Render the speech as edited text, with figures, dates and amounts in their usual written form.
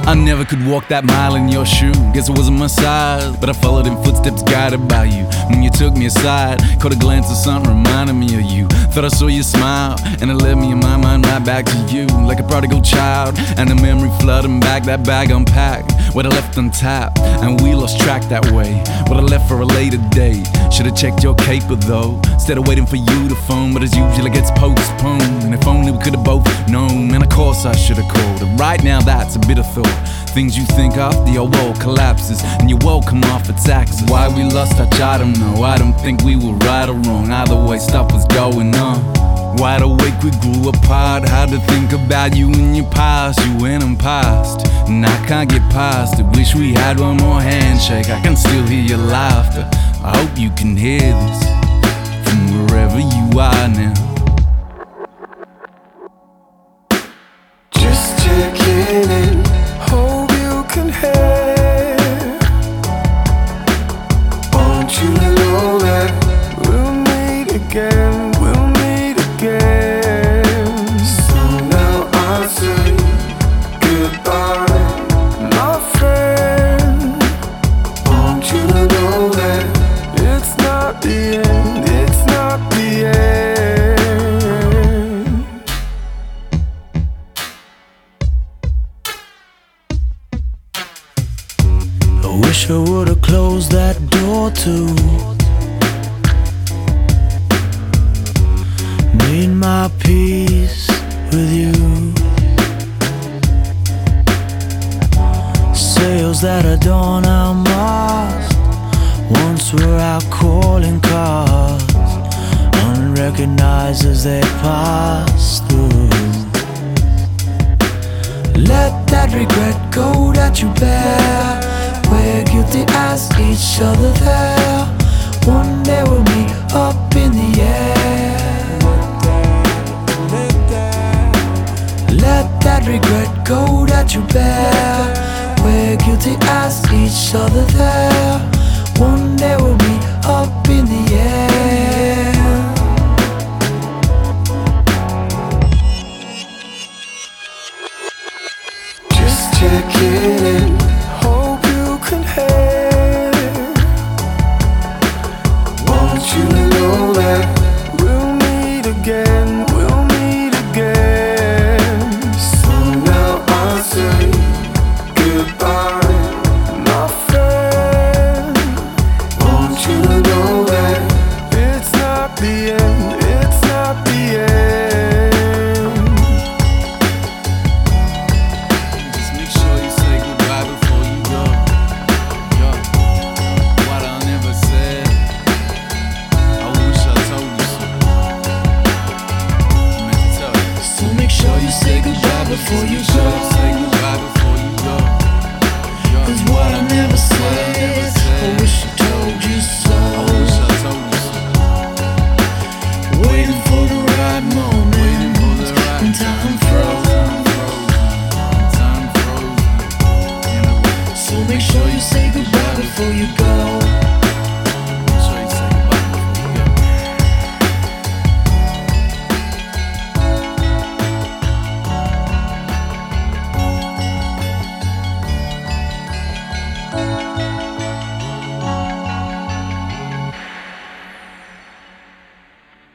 I never could walk that mile in your shoe. Guess it wasn't my size, but I followed in footsteps guided by you. When you took me aside, caught a glance of something reminded me of you. Thought I saw you smile, and it led me in my mind right back to you. Like a prodigal child, and the memory flooding back. That bag unpacked, what I left untapped, and we lost track that way. What I left for a later date. Should've checked your caper though, instead of waiting for you to phone. But as usual it gets postponed, and if only we could've both known. And of course I should've called, and right now that's a bitter thought. Things you think after your world collapses, and your world come off its axis. Why we lost touch I don't know, I don't think we were right or wrong. Either way stuff was going on. Wide awake we grew apart, hard to think about you and your past. You went and passed, and I can't get past it. Wish we had one more handshake, I can still hear your laughter. I hope you can hear this from wherever you are now. Just checking in, hope you can hear. Want you to know that we'll meet again, we'll meet again. So now I say goodbye, my friend. Want you to know that it's not the end, it's not the end. I wish I would've closed that door too. Made my peace with you. Sails that adorn our mast once were our calling cards, unrecognized as they pass through. Let that regret go that you bear. We're guilty as each other there. One day we'll meet up in the air. Let that regret go that you bear. We're guilty as each other there. One day we'll meet up in the air. Just checking in, hope you can hear. Want you to know that we'll meet again, we'll meet again. So now I say goodbye, my friend. Want you to know that it's not the end, it's not the end. Just make sure you say goodbye before you go. Yo, what I never said, I wish I told you so. I meant to tell you. So make sure you say goodbye before you go. Say goodbye before you go. Yo, Cause what I never said, I wish I told you so. I wish I told you so. Waiting for the right moment, Waiting for the right when time frozen. Time frozen. So make sure you say goodbye before you go.